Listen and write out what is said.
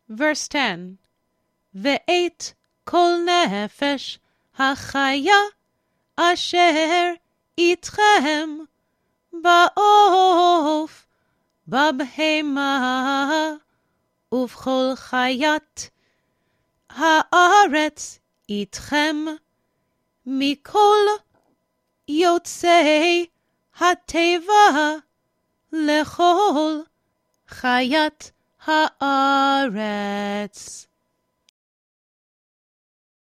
Verse 10. ואת כל נפש החיה אשר איתכם בעוף, בבהמה ובכל חיית הארץ איתכם, מכל יוצאי הטבע לכל חיית הארץ.